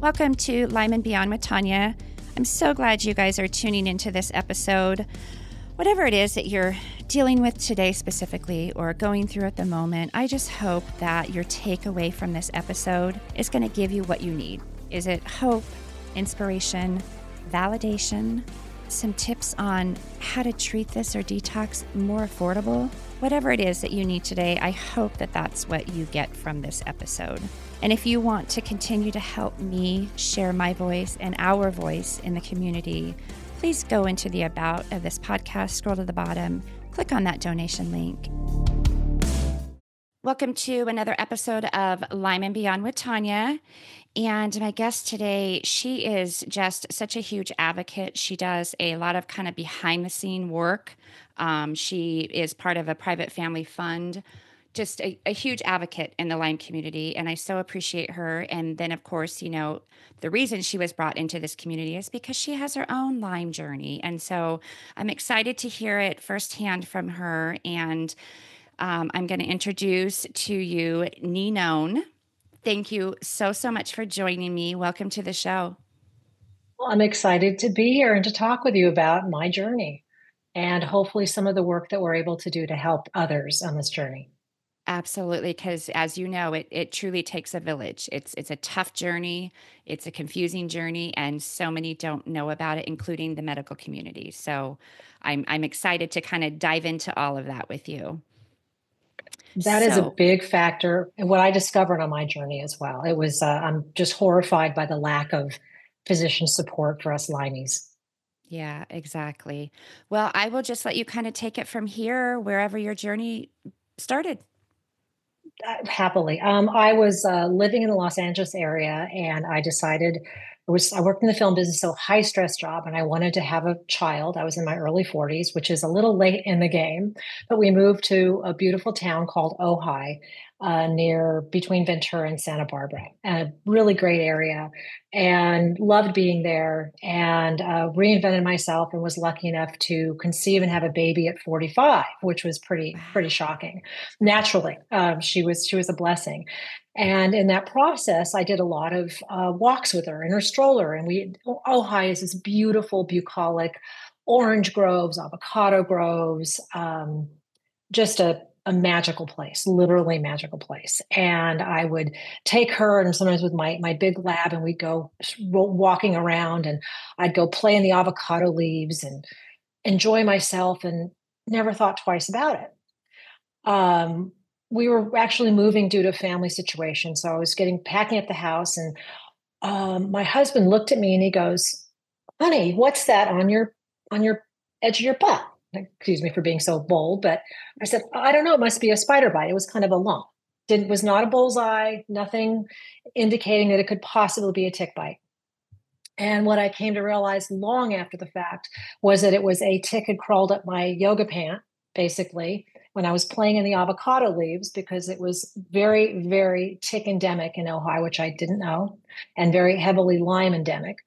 Welcome to Lyme and Beyond with Tanya. I'm so glad you guys are tuning into this episode. Whatever it is that you're dealing with today specifically or going through at the moment, I just hope that your takeaway from this episode is going to give you what you need. Is it hope, inspiration, validation, some tips on how to treat this or detox more affordable? Whatever it is that you need today, I hope that that's what you get from this episode. And if you want to continue to help me share my voice and our voice in the community, please go into the About of this podcast, scroll to the bottom, click on that donation link. Welcome to another episode of Lyme and Beyond with Tanya. And my guest today, she is just such a huge advocate. She does a lot of kind of behind the scene work. She is part of a private family fund, just a huge advocate in the Lyme community. And I so appreciate her. And then, of course, you know, the reason she was brought into this community is because she has her own Lyme journey. And so I'm excited to hear it firsthand from her. And I'm going to introduce to you Ninone. Thank you so much for joining me. Welcome to the show. Well, I'm excited to be here and to talk with you about my journey and hopefully some of the work that we're able to do to help others on this journey. Absolutely, because as you know, it truly takes a village. It's a tough journey. It's a confusing journey, and so many don't know about it, including the medical community. So I'm excited to kind of dive into all of that with you. That is a big factor in what I discovered on my journey as well. It was, I'm just horrified by the lack of physician support for us Lymies. Yeah, exactly. Well, I will just let you kind of take it from here, wherever your journey started. Happily. I was living in the Los Angeles area and I decided I worked in the film business, so high stress job, and I wanted to have a child. I was in my early 40s, which is a little late in the game, but we moved to a beautiful town called Ojai, near between Ventura and Santa Barbara, a really great area, and loved being there. And reinvented myself, and was lucky enough to conceive and have a baby at 45, which was pretty shocking. Naturally, she was a blessing. And in that process, I did a lot of walks with her in her stroller. And Ojai is this beautiful, bucolic, orange groves, avocado groves, just a magical place, literally magical place. And I would take her, and sometimes with my big lab, and we'd go walking around, and I'd go play in the avocado leaves and enjoy myself, and never thought twice about it. We were actually moving due to a family situation. So I was packing up the house, and my husband looked at me and he goes, "Honey, what's that on your edge of your butt?" Excuse me for being so bold, but I said, "I don't know. It must be a spider bite." It was kind of a lump. Was not a bullseye, nothing indicating that it could possibly be a tick bite. And what I came to realize long after the fact was that it was a tick had crawled up my yoga pant, basically, when I was playing in the avocado leaves, because it was very, very tick endemic in Ojai, which I didn't know, and very heavily Lyme endemic.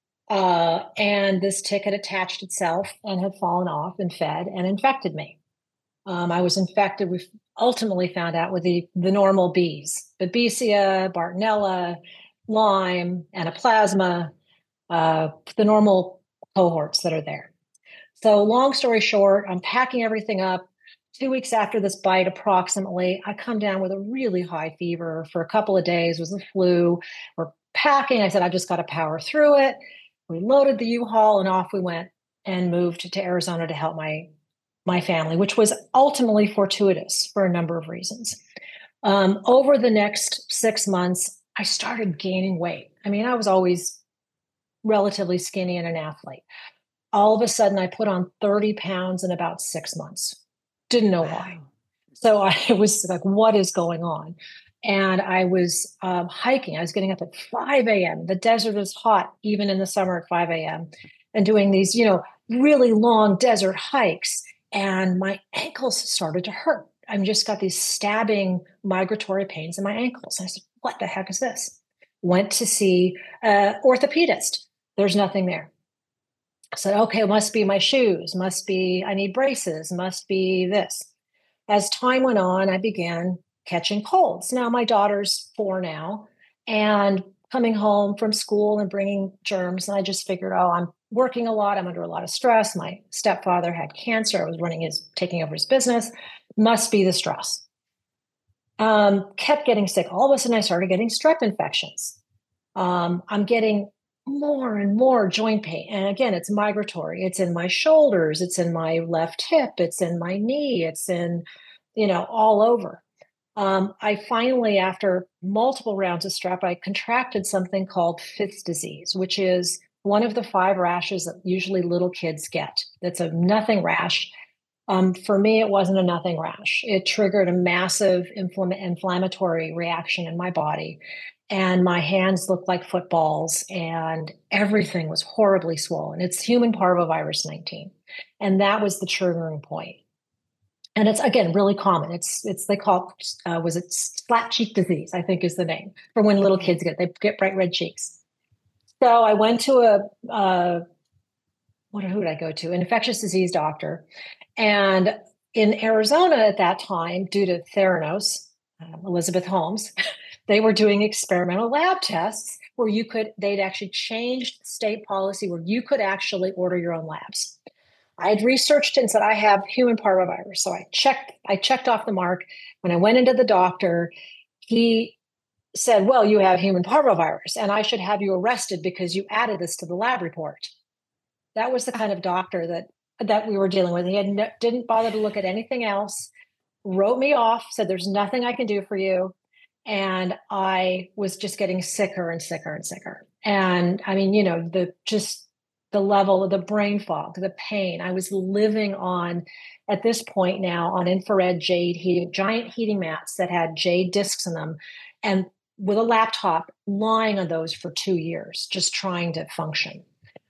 And this tick had attached itself and had fallen off and fed and infected me. I was infected. We ultimately found out with the normal bees, Babesia, Bartonella, Lyme, Anaplasma, the normal cohorts that are there. So long story short, I'm packing everything up. 2 weeks after this bite, approximately, I come down with a really high fever for a couple of days. It was the flu. We're packing. I said, I've just got to power through it. We loaded the U-Haul and off we went and moved to Arizona to help my family, which was ultimately fortuitous for a number of reasons. Over the next 6 months, I started gaining weight. I mean, I was always relatively skinny and an athlete. All of a sudden, I put on 30 pounds in about 6 months. Didn't know why. So I was like, what is going on? And I was hiking. I was getting up at 5 a.m. The desert is hot, even in the summer at 5 a.m. and doing these, really long desert hikes. And my ankles started to hurt. I've just got these stabbing migratory pains in my ankles. And I said, what the heck is this? Went to see an orthopedist. There's nothing there. I said, okay, it must be my shoes, must be, I need braces, must be this. As time went on, I began catching colds. Now, my daughter's 4 now, and coming home from school and bringing germs. And I just figured, oh, I'm working a lot. I'm under a lot of stress. My stepfather had cancer. I was taking over his business. Must be the stress. Kept getting sick. All of a sudden, I started getting strep infections. I'm getting more and more joint pain. And again, it's migratory. It's in my shoulders. It's in my left hip. It's in my knee. It's in, all over. I finally, after multiple rounds of strep, I contracted something called Fitz disease, which is one of the 5 rashes that usually little kids get. It's a nothing rash. For me, it wasn't a nothing rash. It triggered a massive inflammatory reaction in my body. And my hands looked like footballs, and everything was horribly swollen. It's human parvovirus 19. And that was the triggering point. And it's, again, really common. They call it, was it flat cheek disease, I think is the name, for when little kids they get bright red cheeks. So I went to who did I go to? An infectious disease doctor. And in Arizona at that time, due to Theranos, Elizabeth Holmes, they were doing experimental lab tests where they'd actually changed state policy where you could actually order your own labs. I had researched and said, I have human parvovirus. So I checked off the mark. When I went into the doctor, he said, well, you have human parvovirus and I should have you arrested because you added this to the lab report. That was the kind of doctor that we were dealing with. He didn't bother to look at anything else, wrote me off, said, there's nothing I can do for you. And I was just getting sicker and sicker and sicker. And I mean, the level of the brain fog, the pain. I was living at this point now, on infrared jade heating, giant heating mats that had jade discs in them, and with a laptop lying on those for 2 years, just trying to function.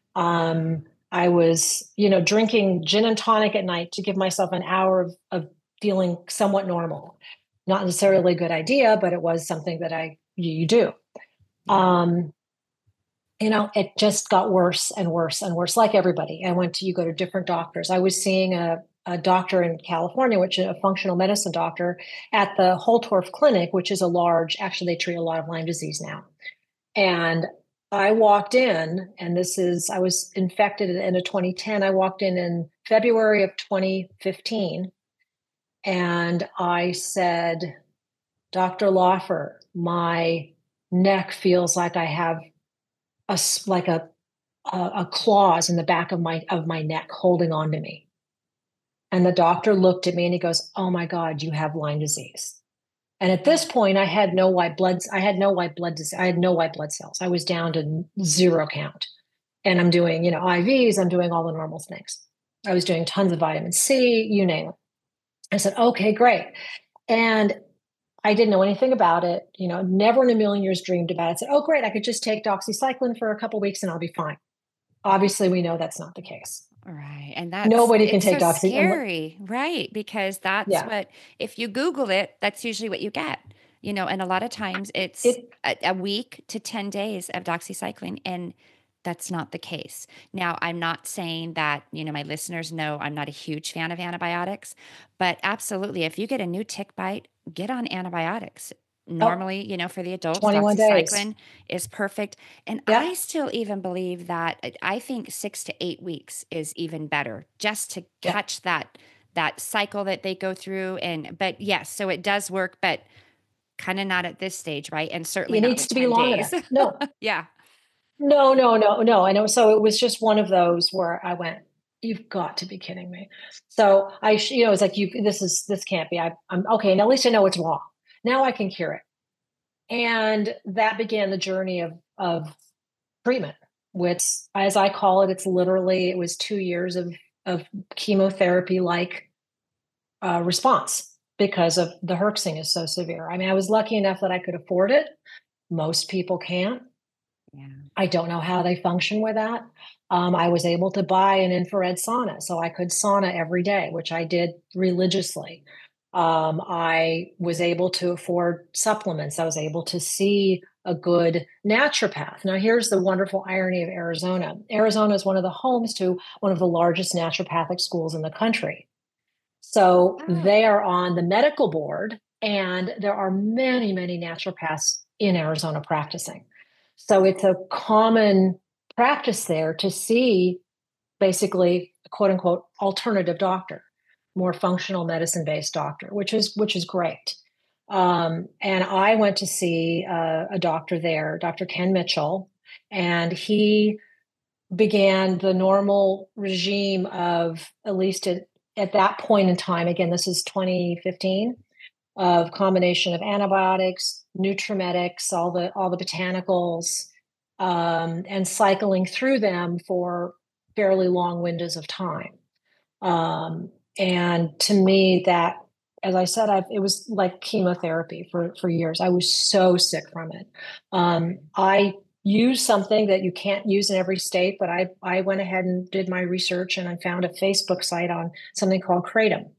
I was, drinking gin and tonic at night to give myself an hour of feeling somewhat normal. Not necessarily a good idea, but it was something that you do. It just got worse and worse and worse, like everybody. You go to different doctors. I was seeing a doctor in California, which is a functional medicine doctor at the Holtorf Clinic, which is actually they treat a lot of Lyme disease now. And I walked in, and I was infected at the end of 2010. I walked in February of 2015, and I said, Dr. Laufer, my neck feels like I have a claws in the back of my neck holding on to me. And the doctor looked at me and he goes, oh my God, you have Lyme disease. And at this point, I had no white blood cells. I had no white blood cells. I was down to 0 count. And I'm doing, IVs, I'm doing all the normal things. I was doing tons of vitamin C, you name it. I said, okay, great. And I didn't know anything about it, never in a million years dreamed about it. I said, oh, great, I could just take doxycycline for a couple of weeks and I'll be fine. Obviously, we know that's not the case. Right. And nobody can take so doxycycline. Scary, right? Because that's what, if you Google it, that's usually what you get, and a lot of times it's a week to 10 days of doxycycline. And that's not the case. Now, I'm not saying that, my listeners know I'm not a huge fan of antibiotics, but absolutely, if you get a new tick bite, get on antibiotics. Normally, for the adults, 21 doxycycline days is perfect. And I still even believe that I think 6 to 8 weeks is even better, just to catch that cycle that they go through. But yes, so it does work, but kind of not at this stage, right? And certainly it not needs with to be 10 long days. enough. No. Yeah. No. I know. So it was just one of those where I went, you've got to be kidding me. So it's like, this can't be, I'm okay. And at least I know it's wrong. Now I can cure it. And that began the journey of treatment, which, as I call it, it was 2 years of chemotherapy-like response because of the herxing is so severe. I mean, I was lucky enough that I could afford it. Most people can't. Yeah. I don't know how they function with that. I was able to buy an infrared sauna, so I could sauna every day, which I did religiously. I was able to afford supplements. I was able to see a good naturopath. Now, here's the wonderful irony of Arizona. Arizona is one of the homes to one of the largest naturopathic schools in the country. So they are on the medical board, and there are many, many naturopaths in Arizona practicing. So it's a common practice there to see basically a quote unquote alternative doctor, more functional medicine based doctor, which is great. And I went to see a doctor there, Dr. Ken Mitchell, and he began the normal regime of, at least at that point in time, again, this is 2015, of combination of antibiotics, nutrimetics, all the botanicals, and cycling through them for fairly long windows of time. And to me, that, as I said, it was like chemotherapy for years. I was so sick from it. I used something that you can't use in every state, but I went ahead and did my research, and I found a Facebook site on something called Kratom,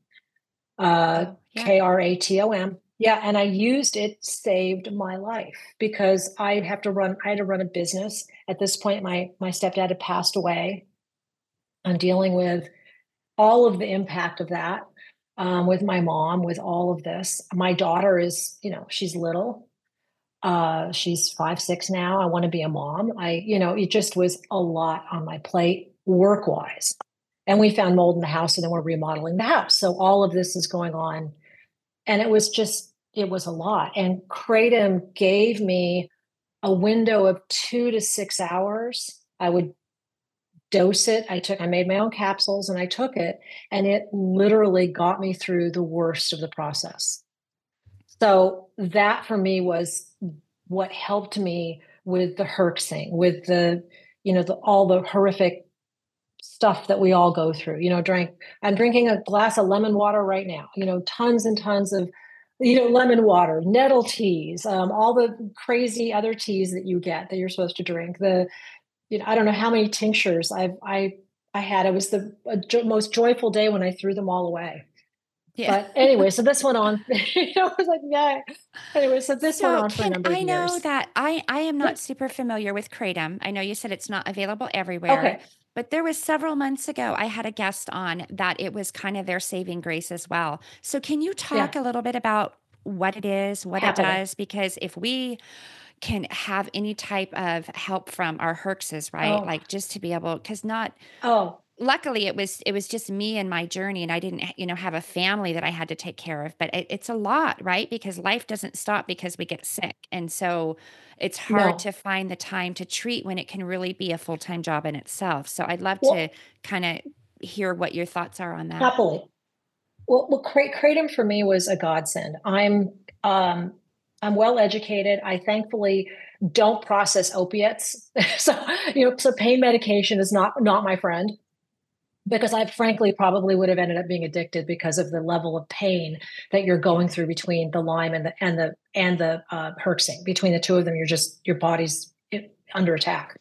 Yeah. Kratom. Yeah, and I used it, saved my life because I had to run a business. At this point, my stepdad had passed away. I'm dealing with all of the impact of that, with my mom, with all of this. My daughter is, she's little. She's 5, 6 now. I want to be a mom. It just was a lot on my plate work wise. And we found mold in the house, and then we're remodeling the house. So all of this is going on. And it was a lot. And Kratom gave me a window of 2 to 6 hours. I would dose it. I made my own capsules and I took it, and it literally got me through the worst of the process. So that for me was what helped me with the herxing, with all the horrific stuff that we all go through. I'm drinking a glass of lemon water right now, tons and tons of, lemon water, nettle teas, all the crazy other teas that you get that you're supposed to drink. I don't know how many tinctures I had. It was the most joyful day when I threw them all away. Yeah. But anyway, so this went on. I was like, yeah. Anyway, so this went on for a number of I know years. that I am not super familiar with Kratom. I know you said it's not available everywhere, Okay. but there was several months ago I had a guest on that it was kind of their saving grace as well. So can you talk Yeah. a little bit about what it is, what it Happily. does? Because if we can have any type of help from our herxes, right? Oh, Like just to be able, because not oh, luckily it was just me and my journey, and I didn't have a family that I had to take care of, but it's a lot, right? Because life doesn't stop because we get sick, and so it's hard no. to find the time to treat when it can really be a full-time job in itself. So I'd love to Well, kind of hear what your thoughts are on that. happily. Well, Kratom for me was a godsend. Um, I'm well educated. I thankfully don't process opiates, so pain medication is not my friend, because I frankly probably would have ended up being addicted because of the level of pain that you're Yeah. going through between the Lyme and the herxing. Between the two of them, your body's under attack.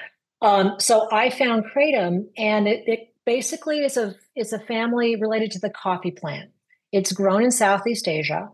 So I found kratom, and it basically is a family related to the coffee plant. It's grown in Southeast Asia.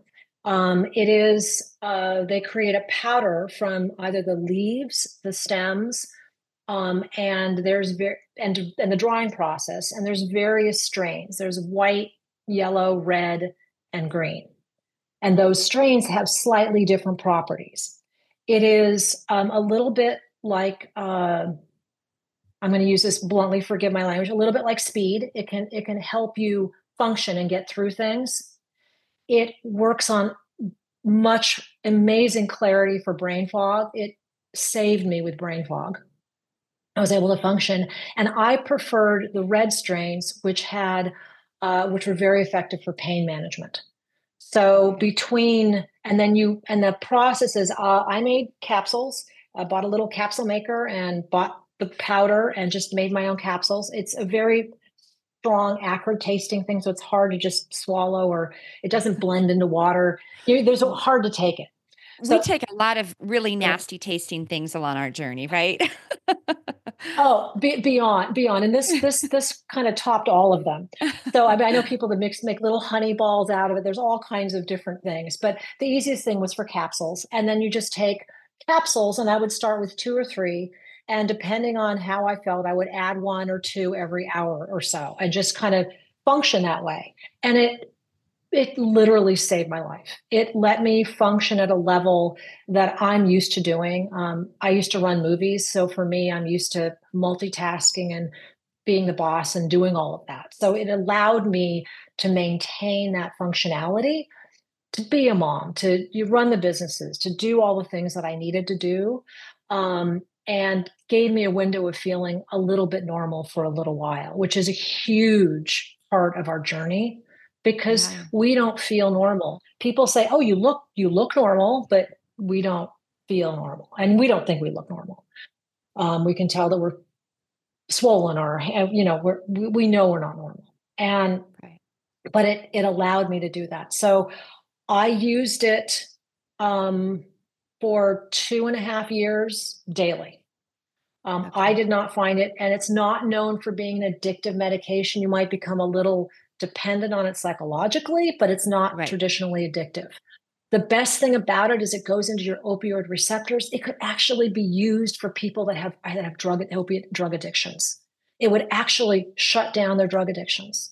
They create a powder from either the leaves, the stems, and and the drying process. And there's various strains. There's white, yellow, red, and green. And those strains have slightly different properties. It is a little bit like I'm going to use this bluntly, forgive my language, a little bit like speed. It can help you function and get through things. It works on much amazing clarity for brain fog. It saved me with brain fog. I was able to function, and I preferred the red strains, which were very effective for pain management. So the process is, I made capsules. I bought a little capsule maker and bought the powder and just made my own capsules. It's a very strong, acrid tasting thing, so it's hard to just swallow, or it doesn't blend into water. There's hard to take it. We So, take a lot of really yeah. nasty tasting things along our journey, right? Oh, beyond, and this kind of topped all of them. So I know people that make little honey balls out of it. There's all kinds of different things, but the easiest thing was for capsules, and then you just take capsules, and I would start with 2 or 3, and depending on how I felt, I would add 1 or 2 every hour or so, and just kind of function that way. And It literally saved my life. It let me function at a level that I'm used to doing. I used to run movies. So for me, I'm used to multitasking and being the boss and doing all of that. So it allowed me to maintain that functionality, to be a mom, to you run the businesses, to do all the things that I needed to do, and gave me a window of feeling a little bit normal for a little while, which is a huge part of our journey because Yeah. we don't feel normal. People say, "Oh, you look normal," but we don't feel normal, and we don't think we look normal. We can tell that we're swollen or we know we're not normal, and Right. but it allowed me to do that. So I used it um, for 2.5 years daily. I Okay. did not find it, and it's not known for being an addictive medication. You might become a little dependent on it psychologically, but it's not Right. traditionally addictive. The best thing about it is it goes into your opioid receptors. It could actually be used for people that have opiate drug addictions. It would actually shut down their drug addictions.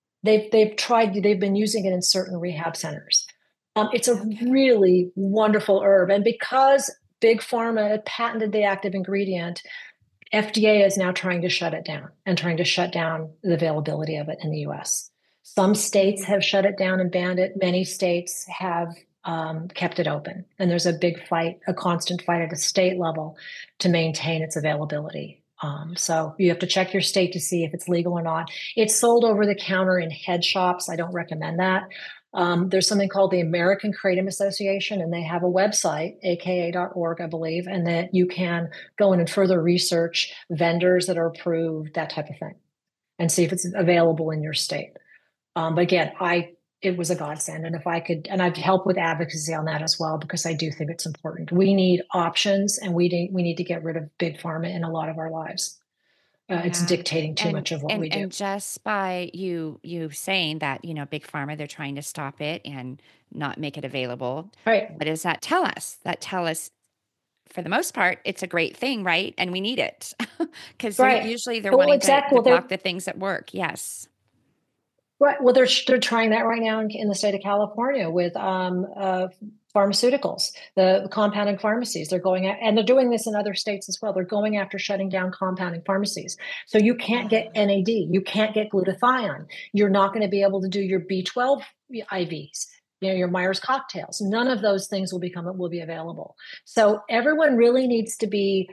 They've been using it in certain rehab centers. It's a Okay. really wonderful herb. And because Big Pharma had patented the active ingredient, FDA is now trying to shut it down and trying to shut down the availability of it in the US. Some states Mm. have shut it down and banned it. Many states have kept it open. And there's a big fight, a constant fight at a state level to maintain its availability. So you have to check your state to see if it's legal or not. It's sold over the counter in head shops. I don't recommend that. There's something called the American Kratom Association, and they have a website, aka.org, I believe, and that you can go in and further research vendors that are approved, that type of thing, and see if it's available in your state. But again, it was a godsend, and if I could, and I've helped with advocacy on that as well because I do think it's important. We need options, and we need to get rid of big pharma in a lot of our lives. It's Yeah. dictating too And much of what and we do. and just by you saying that, big pharma, they're trying to stop it and not make it available. All right, What does that tell us? That tell us for the most part, it's a great thing, right? And we need it because right. usually they're Well, wanting exactly. to Well, block the things that work. Yes. right. Well, they're trying that right now in the state of California with pharmaceuticals, the compounding pharmacies. They're going at, and they're doing this in other states as well. They're going after shutting down compounding pharmacies. So you can't get Wow. NAD, you can't get glutathione. You're not going to be able to do your B12 IVs. Your Myers cocktails. None of those things will be available. So everyone really needs to be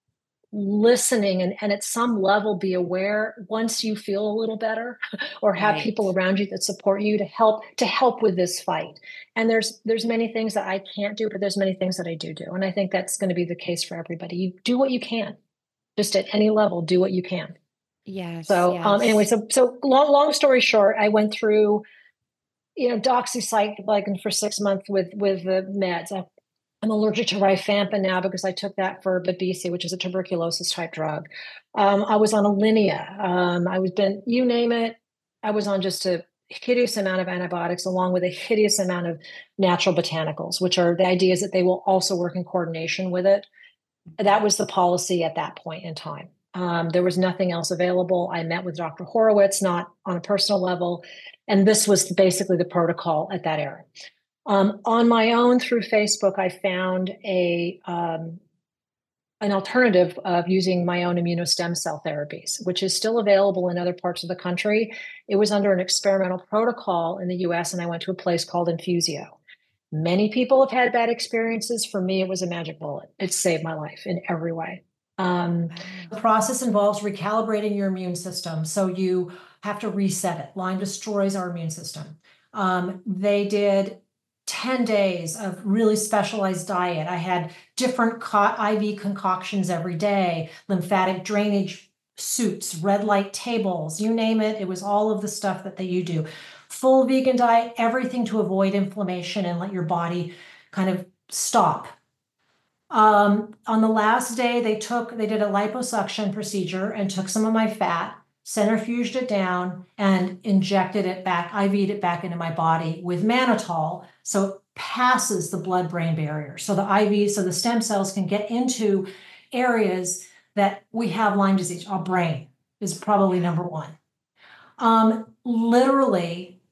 listening and at some level be aware once you feel a little better or have people Right. around you that support you to help with this fight. And there's many things that I can't do, but there's many things that I do, and I think that's going to be the case for everybody. You do what you can, just at any level, do what you can. Yes. So anyway, Yes. so long story short, I went through doxycycline for 6 months with the meds. I'm allergic to rifampin now because I took that for Babesia, which is a tuberculosis type drug. I was on Alinea. You name it, I was on just a hideous amount of antibiotics along with a hideous amount of natural botanicals, which are the idea is that they will also work in coordination with it. That was the policy at that point in time. There was nothing else available. I met with Dr. Horowitz, not on a personal level, and this was basically the protocol at that era. On my own through Facebook, I found an alternative of using my own immunostem cell therapies, which is still available in other parts of the country. It was under an experimental protocol in the US, and I went to a place called Infusio. Many people have had bad experiences. For me, it was a magic bullet. It saved my life in every way. Wow. The process involves recalibrating your immune system. So you have to reset it. Lyme destroys our immune system. They did 10 days of really specialized diet. I had different IV concoctions every day, lymphatic drainage soups, red light tables, you name it. It was all of the stuff that you do. Full vegan diet, everything to avoid inflammation and let your body kind of stop. On the last day, they did a liposuction procedure and took some of my fat, centrifuged it down, and injected it back, IV'd it back into my body with mannitol, so it passes the blood-brain barrier. So the stem cells can get into areas that we have Lyme disease. Our brain is probably number one. Literally,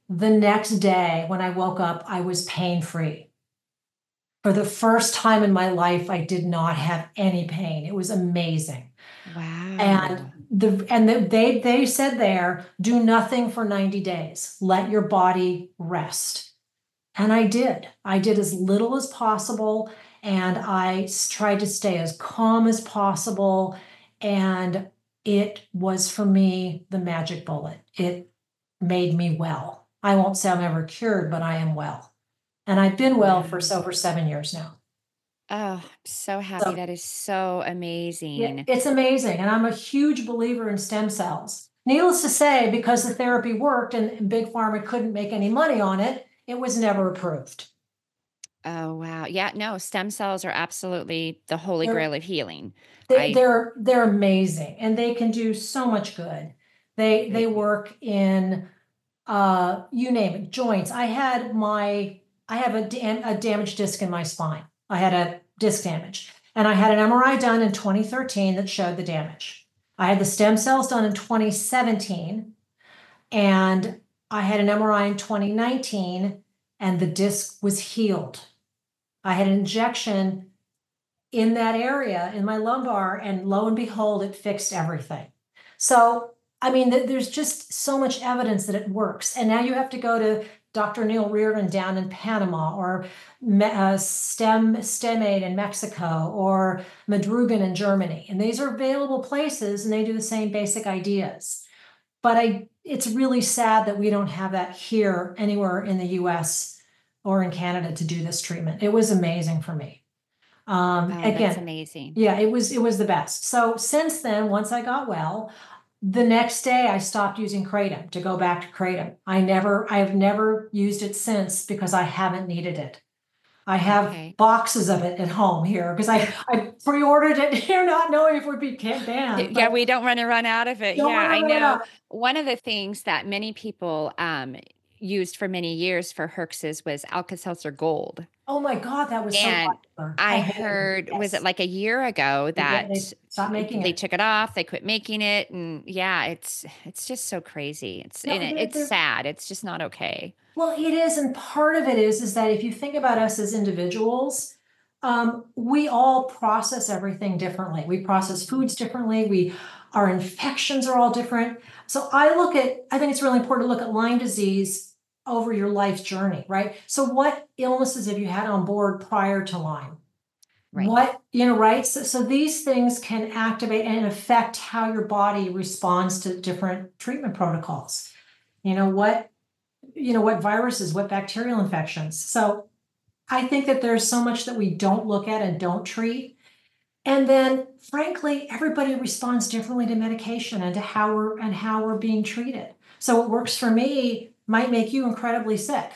The next day when I woke up, I was pain free. For the first time in my life, I did not have any pain. It was amazing. And Wow. they said there, do nothing for 90 days. Let your body rest. And I did. I did as little as possible, and tried to stay as calm as possible. And it was for me the magic bullet. It made me well. I won't say I'm ever cured, but I am well. And I've been well for Wow. over 7 years now. Oh, I'm so happy. So That is so yeah, amazing. it's amazing. And I'm a huge believer in stem cells. Needless to say, because the therapy worked and Big Pharma couldn't make any money on it, it was never approved. Oh, wow. Yeah, no, stem cells are absolutely the holy They're grail of healing. they, I they're they're amazing and they can do so much good. They they work in you name it, joints. I have a damaged disc in my spine. I had a disc damage and I had an MRI done in 2013 that showed the damage. I had the stem cells done in 2017 and I had an MRI in 2019 and the disc was healed. I had an injection in that area in my lumbar, and lo and behold, it fixed everything. So, I mean, there's just so much evidence that it works. And now you have to go to Dr. Neil Reardon down in Panama, or STEMaid in Mexico, or Madrugan in Germany. And these are available places, and they do the same basic ideas. But it's really sad that we don't have that here anywhere in the US or in Canada to do this treatment. It was amazing for me. oh, that's Again, amazing. yeah, it was the best. So since then, once I got well, the next day I stopped using Kratom to go back to Kratom. I've never used it since because I haven't needed it. I have Okay. boxes of it at home here because I pre-ordered it here, not knowing if it would be banned, Yeah, but we don't wanna run out of it. don't Yeah, want to I run it know out. one of the things that many people, used for many years for herxes was Alka-Seltzer Gold. Oh my God, that was so And popular. I I hated it. heard, was it Yes. like a year ago They that stopped making they it. took it off, they quit making it, and yeah, it's just so crazy. No, It's sad. It's just not okay. well, it is, and part of it is that if you think about us as individuals, we all process everything differently. We process foods differently. Our infections are all different. So I think it's really important to look at Lyme disease over your life's journey, right? So what illnesses have you had on board prior to Lyme? Right. Right? So these things can activate and affect how your body responds to different treatment protocols. You know what what viruses, what bacterial infections. So I think that there's so much that we don't look at and don't treat. And then frankly, everybody responds differently to medication and to how we're being treated. So what works for me might make you incredibly sick.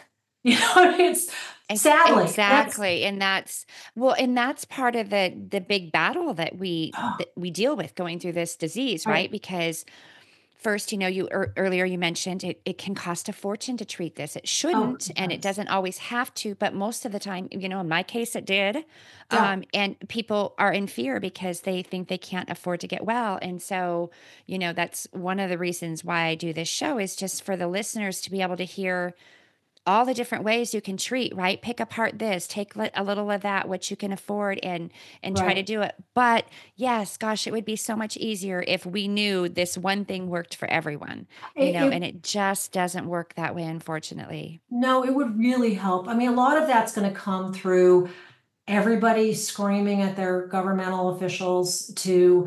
It's sadly, that's Exactly, and that's well, and that's part of the big battle oh, that we deal with going through this disease, right. right? Because first, earlier you mentioned it can cost a fortune to treat this. It Oh, shouldn't, it and it does. doesn't always have to, but most of the time, in my case, it did. Yeah, And people are in fear because they think they can't afford to get well. And so, that's one of the reasons why I do this show is just for the listeners to be able to hear all the different ways you can treat, right? Pick apart this, take a little of that, what you can afford, and try to right. do it. But yes, gosh, it would be so much easier if we knew this one thing worked for everyone, It and it just doesn't work that way, unfortunately. No, it would really help. I mean, a lot of that's going to come through everybody screaming at their governmental officials to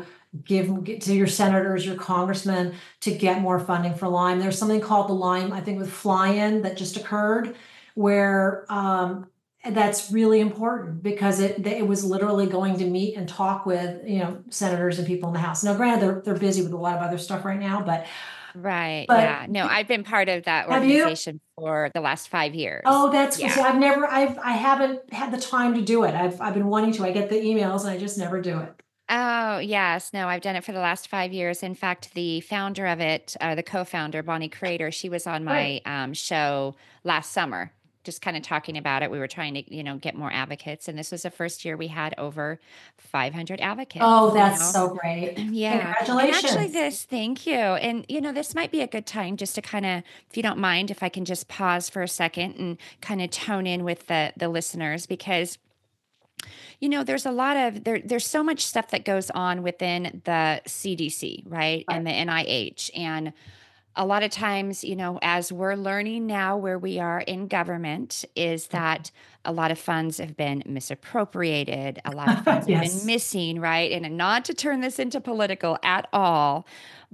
to your senators, your congressmen to get more funding for Lyme. There's something called the Lyme, I think, with fly-in that just occurred, where that's really important because it was literally going to meet and talk with senators and people in the House. Now, granted, they're busy with a lot of other stuff right now, Right. but Yeah. No, I've been part of that have you? organization for the last 5 years. Oh, that's see, Yeah. I haven't had the time to do it. I've been wanting to. I get the emails and I just never do it. Oh, yes. No, I've done it for the last 5 years. In fact, the founder of it, the co founder, Bonnie Crater, she was on Right. my show last summer. just kind of talking about it. We were trying to, get more advocates. And this was the first year we had over 500 advocates, Oh, that's so great. Yeah. And actually Congratulations. thank you. And, this might be a good time just to kind of, if you don't mind, if I can just pause for a second and kind of tone in with the listeners, because there's a lot of there's so much stuff that goes on within the CDC, right? Right. And the NIH. And a lot of times, as we're learning now where we are in government, is that a lot of funds have been misappropriated, a lot of funds have been Yes. missing, right? And not to turn this into political at all,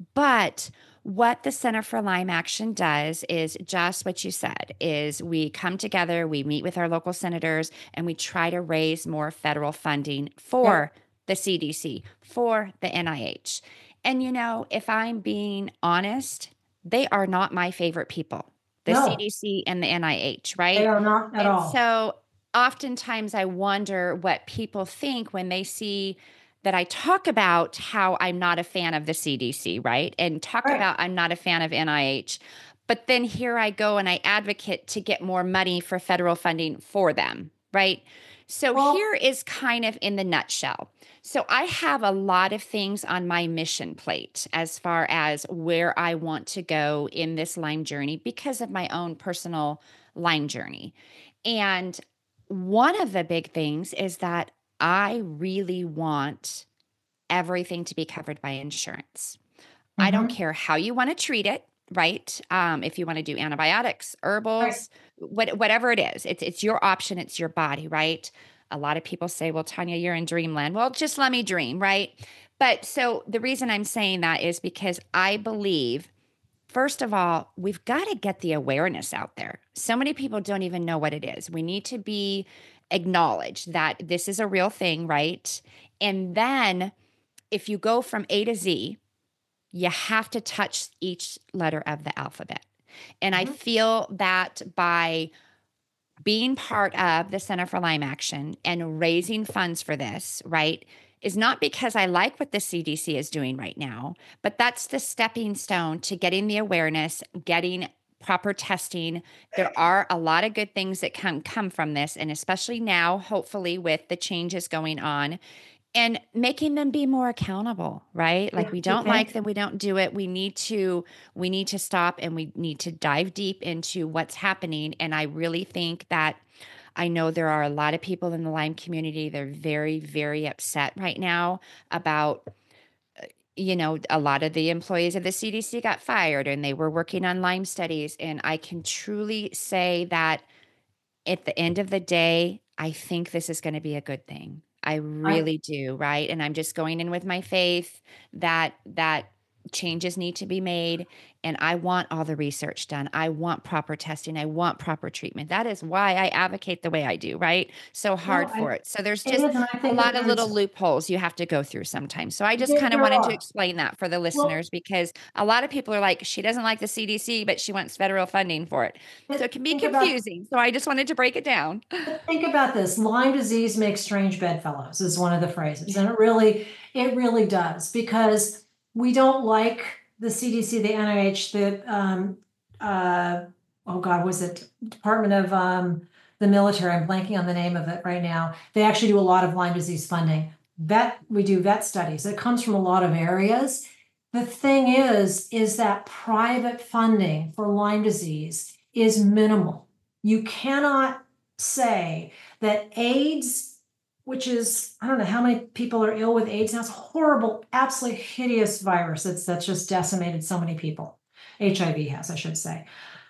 but what the Center for Lyme Action does is just what you said, is we come together, we meet with our local senators, and we try to raise more federal funding Yep. for the CDC, for the NIH. And if I'm being honest, they are not my favorite people, the No, CDC and the NIH, they right? are not at And all. so oftentimes I wonder what people think when they see that I talk about how I'm not a fan of the CDC, right? And talk Right. about I'm not a fan of NIH. But then here I go and I advocate to get more money for federal funding for them, right? So Well, here is kind of in the nutshell. So I have a lot of things on my mission plate as far as where I want to go in this Lyme journey because of my own personal Lyme journey. And one of the big things is that I really want everything to be covered by insurance. I don't mhm, care how you want to treat it, right? If you want to do antibiotics, right. herbals, whatever it is, it's your option, it's your body, right? A lot of people say, "Well, Tanya, you're in dreamland." Well, just let me dream, right? But so the reason I'm saying that is because I believe, first of all, we've got to get the awareness out there. So many people don't even know what it is. We need to be acknowledged that this is a real thing, right? And then if you go from A to Z, you have to touch each letter of the alphabet. And I Mhm. feel that by being part of the Center for Lyme Action and raising funds for this, right, is not because I like what the CDC is doing right now, but that's the stepping stone to getting the awareness, getting proper testing. There are a lot of good things that can come from this, and especially now, hopefully, with the changes going on and making them be more accountable, right? Like Yeah, we you don't like think? them, we don't do it. We need to stop and we need to dive deep into what's happening. And I really think that I know there are a lot of people in the Lyme community. They're very, very upset right now about, a lot of the employees of the CDC got fired and they were working on Lyme studies. And I can truly say that at the end of the day, I think this is going to be a good thing. I I really do, right? And I'm just going in with my faith that changes need to be made and I want all the research done. I want proper testing. I want proper treatment. That is why I advocate the way I do, right? So well, hard I for it. So there's it just is, and I a think that lot of little loopholes you have to go through sometimes. So I just kind of there wanted to are. explain that for the Well, listeners because a lot of people are like, she doesn't like the CDC, but she wants federal funding for it. So it can be think about confusing. So I just wanted to break it down. think about this. Lyme disease makes strange bedfellows is one of the phrases, Yeah. and it really does because we don't like the CDC, the NIH, uh, oh God, was it Department of the Military? I'm blanking on the name of it right now. They actually do a lot of Lyme disease funding. We do vet studies. It comes from a lot of areas. The thing is that private funding for Lyme disease is minimal. You cannot say that AIDS, which is, I don't know how many people are ill with AIDS now, it's a horrible, absolutely hideous virus that's just decimated so many people. HIV has, I should say.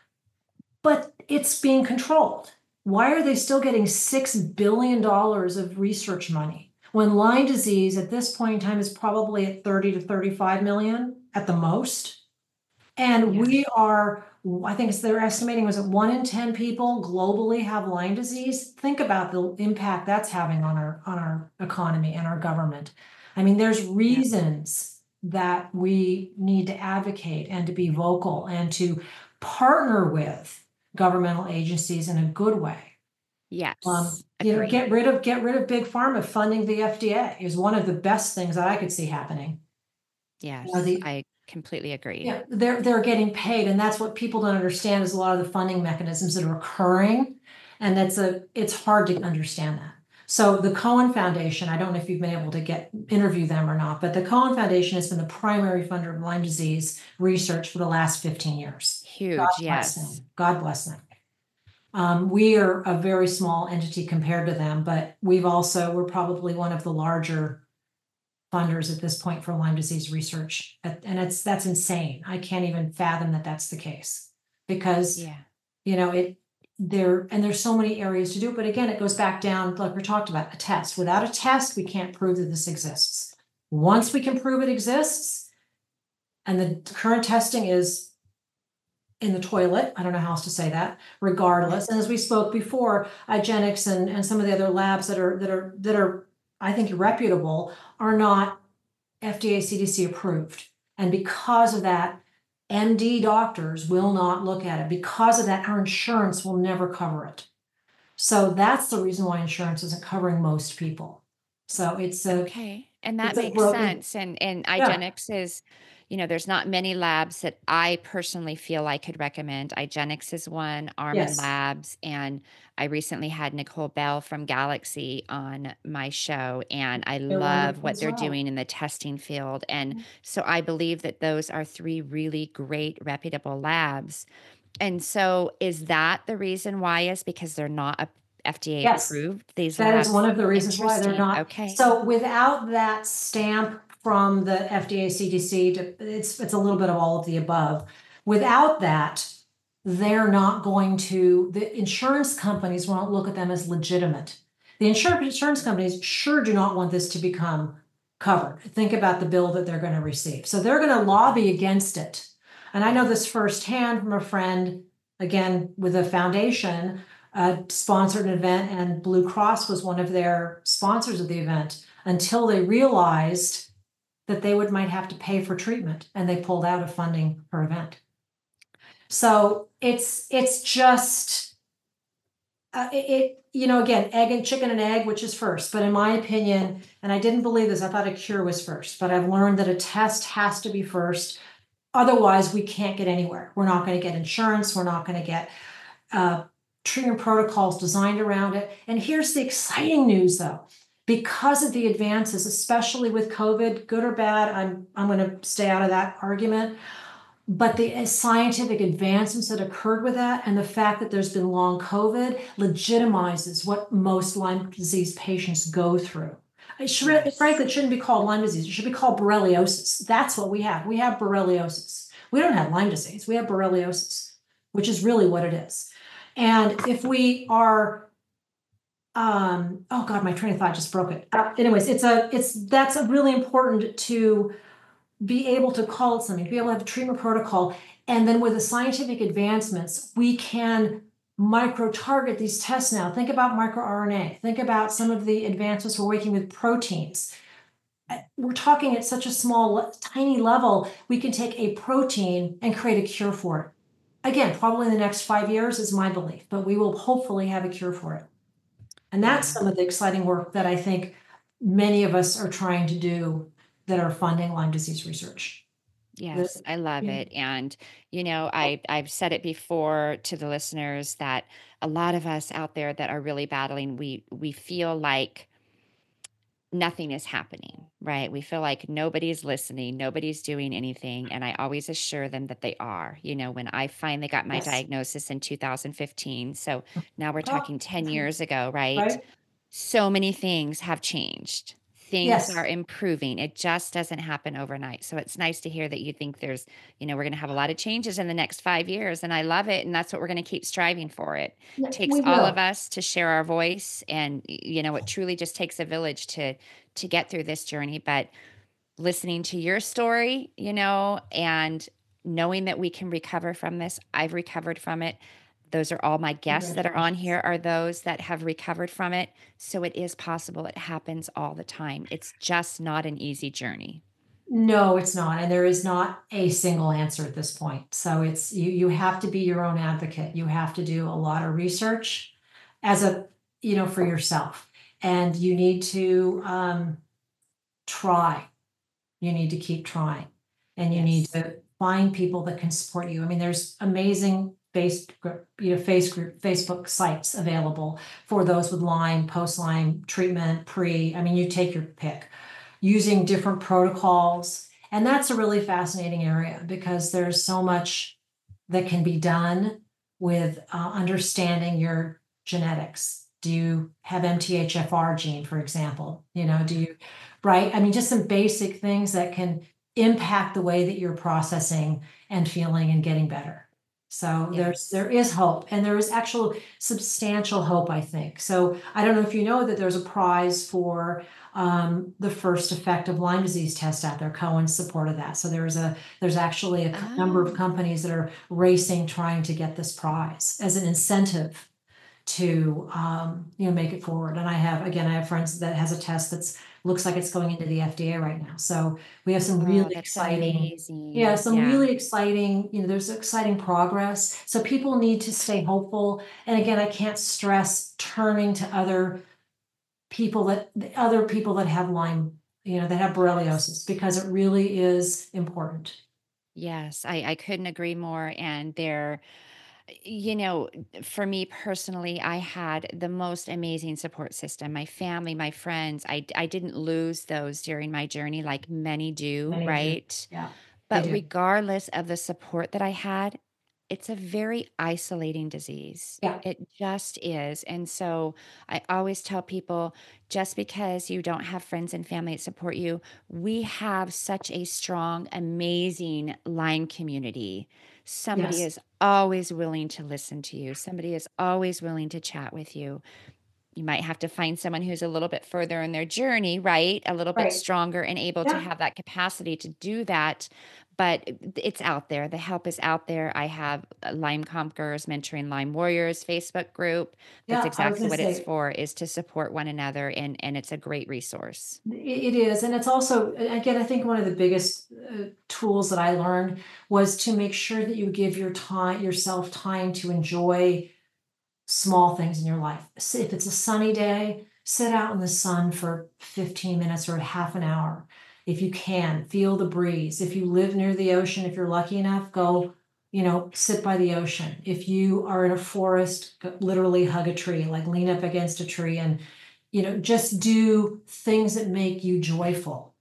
But it's being controlled. Why are they still getting $6 billion of research money when Lyme disease at this point in time is probably at 30 to 35 million at the most? And Yeah. we are, I think they're estimating was it 1 in 10 people globally have Lyme disease. Think about the impact that's having on our economy and our government. I mean, there's Yeah. reasons that we need to advocate and to be vocal and to partner with governmental agencies in a good way. Yes. Agreed. Get rid of big pharma funding the FDA is one of the best things that I could see happening. Yes. The I completely agree. Yeah, they're getting paid, and that's what people don't understand is a lot of the funding mechanisms that are occurring. And it's hard to understand that. So the Cohen Foundation, I don't know if you've been able to interview them or not, but the Cohen Foundation has been the primary funder of Lyme disease research for the last 15 years. Huge, God bless yes. them. God bless them. We are a very small entity compared to them, but we're probably one of the larger funders at this point for Lyme disease research. And that's insane. I can't even fathom that that's the case, because, there's so many areas to do it. But again, it goes back down, like we talked about, a test. Without a test, we can't prove that this exists. Once we can prove it exists, and the current testing is in the toilet, I don't know how else to say that, regardless. And as we spoke before, IGeneX and some of the other labs that are I think reputable are not FDA CDC approved. And because of that, MD doctors will not look at it. Because of that, our insurance will never cover it. So that's the reason why insurance isn't covering most people. So it's okay. And that makes sense. And Yeah. IGeneX is, there's not many labs that I personally feel I could recommend. IGeneX is one, Armin Yes. Labs, and I recently had Nicole Bell from Galaxy on my show, and I They're love wonderful what as they're well. doing in the testing field. And so I believe that those are three really great, reputable labs. And so is that the reason why, is because they're not FDA Yes. approved, these That is labs? one of the reasons why they're Interesting. not. Okay. So without that stamp from the FDA, CDC, it's a little bit of all of the above. Without that, they're not going to, the insurance companies won't look at them as legitimate. The insurance companies sure do not want this to become covered. Think about the bill that they're going to receive. So they're going to lobby against it. And I know this firsthand from a friend, again, with a foundation, sponsored an event, and Blue Cross was one of their sponsors of the event, until they realized that they might have to pay for treatment, and they pulled out of funding her event. So it's just again, chicken and egg, which is first. But in my opinion, and I didn't believe this, I thought a cure was first, but I've learned that a test has to be first. Otherwise, we can't get anywhere. We're not going to get insurance. We're not going to get treatment protocols designed around it. And here's the exciting news, though. Because of the advances, especially with COVID, good or bad, I'm going to stay out of that argument. But the scientific advancements that occurred with that, and the fact that there's been long COVID, legitimizes what most Lyme disease patients go through. Frankly, it shouldn't be called Lyme disease. It should be called borreliosis. That's what we have. We have borreliosis. We don't have Lyme disease. We have borreliosis, which is really what it is. And if we are, oh God, my train of thought just broke it. Anyways, that's really important to be able to call it something, to be able to have a treatment protocol. And then with the scientific advancements, we can micro-target these tests now. Think about microRNA. Think about some of the advancements we're working with proteins. We're talking at such a small, tiny level, we can take a protein and create a cure for it. Again, probably in the next 5 years is my belief, but we will hopefully have a cure for it. And that's some of the exciting work that I think many of us are trying to do that are funding Lyme disease research. Yes, I love it. And, I've said it before to the listeners that a lot of us out there that are really battling, we feel like nothing is happening, right? We feel like nobody's listening, nobody's doing anything. And I always assure them that they are. When I finally got my diagnosis in 2015, so now we're talking 10 years ago, right? So many things have changed. Things are improving. It just doesn't happen overnight. So it's nice to hear that you think there's, we're going to have a lot of changes in the next 5 years. And I love it. And that's what we're going to keep striving for. It takes all of us to share our voice. And, it truly just takes a village to get through this journey. But listening to your story, and knowing that we can recover from this, I've recovered from it. Those are all my guests that are on here, are those that have recovered from it. So it is possible. It happens all the time. It's just not an easy journey. No, it's not. And there is not a single answer at this point. So it's you have to be your own advocate. You have to do a lot of research as for yourself. And you need to try. You need to keep trying. And you need to find people that can support you. I mean, there's amazing Facebook sites available for those with Lyme, post-Lyme treatment, you take your pick, using different protocols. And that's a really fascinating area because there's so much that can be done with understanding your genetics. Do you have MTHFR gene, for example? Do you, right? Just some basic things that can impact the way that you're processing and feeling and getting better. So Yes. there is hope, and there is actual substantial hope, I think. So I don't know if you know that there's a prize for the first effective Lyme disease test out there. Cohen's supported that. So there's actually a number of companies that are racing, trying to get this prize as an incentive to make it forward. And I have friends that has a test that's looks like it's going into the FDA right now. So we have some really exciting, amazing. really exciting, there's exciting progress. So people need to stay hopeful. And again, I can't stress turning to other people that have Lyme, that have borreliosis, because it really is important. Yes, I couldn't agree more. And for me personally, I had the most amazing support system. My family, my friends, I didn't lose those during my journey like many do, Many do. right? Yeah. But do. regardless of the support that I had, it's a very isolating disease. Yeah. It just is. And so I always tell people, just because you don't have friends and family that support you, we have such a strong, amazing Lyme community. Somebody Yes. is always willing to listen to you. Somebody is always willing to chat with you. You might have to find someone who's a little bit further in their journey, right? A little bit Right. stronger and able to Yeah. have that capacity to do that. But it's out there. The help is out there. I have Lyme Conquerors, Mentoring Lyme Warriors Facebook group. That's Yeah, I was exactly gonna what it's say, for, is to support one another. And it's a great resource. it is. And it's also, again, I think one of the biggest tools that I learned was to make sure that you give yourself time to enjoy small things in your life. If it's a sunny day, sit out in the sun for 15 minutes or half an hour. If you can, feel the breeze. If you live near the ocean, if you're lucky enough, go, sit by the ocean. If you are in a forest, literally hug a tree, like lean up against a tree and, just do things that make you joyful.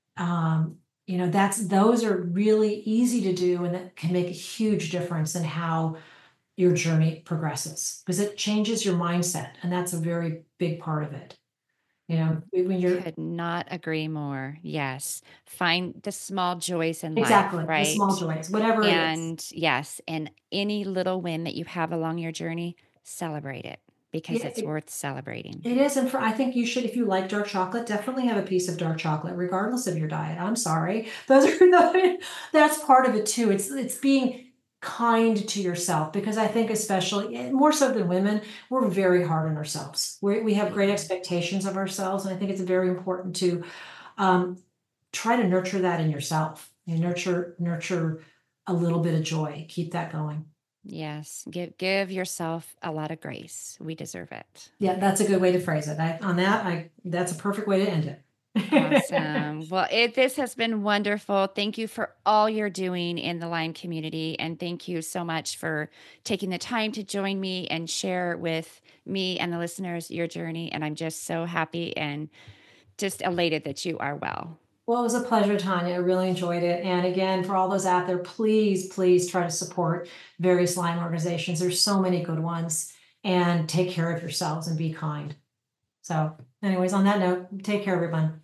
Those are really easy to do, and that can make a huge difference in how your journey progresses, because it changes your mindset. And that's a very big part of it. When you're Could not agree more. Yes. Find the small joys in life, exactly the small right? joys, whatever it is. And yes, and any little win that you have along your journey, celebrate it, because Yeah, it's worth celebrating. it is. And I think you should, if you like dark chocolate, definitely have a piece of dark chocolate, regardless of your diet. I'm sorry. That's part of it too. It's being kind to yourself, because I think, especially more so than women, we're very hard on ourselves. We have great expectations of ourselves. And I think it's very important to try to nurture that in yourself. Nurture a little bit of joy. Keep that going. Yes. Give yourself a lot of grace. We deserve it. Yeah, that's a good way to phrase it. That's a perfect way to end it. Awesome. Well, this has been wonderful. Thank you for all you're doing in the Lyme community. And thank you so much for taking the time to join me and share with me and the listeners your journey. And I'm just so happy and just elated that you are well. Well, it was a pleasure, Tanya. I really enjoyed it. And again, for all those out there, please, please try to support various Lyme organizations. There's so many good ones. And take care of yourselves and be kind. So anyways, on that note, take care, everyone.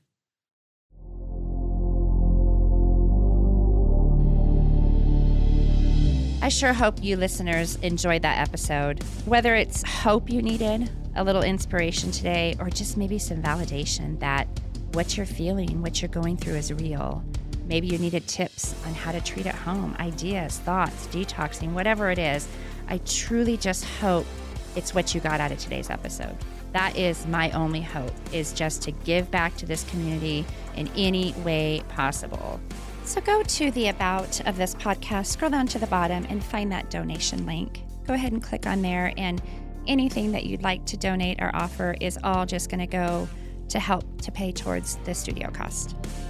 I sure hope you listeners enjoyed that episode. Whether it's hope you needed, a little inspiration today, or just maybe some validation that what you're feeling, what you're going through is real. Maybe you needed tips on how to treat at home, ideas, thoughts, detoxing, whatever it is. I truly just hope it's what you got out of today's episode. That is my only hope, is just to give back to this community in any way possible. So go to the about of this podcast, scroll down to the bottom and find that donation link. Go ahead and click on there, and anything that you'd like to donate or offer is all just going to go to help to pay towards the studio cost.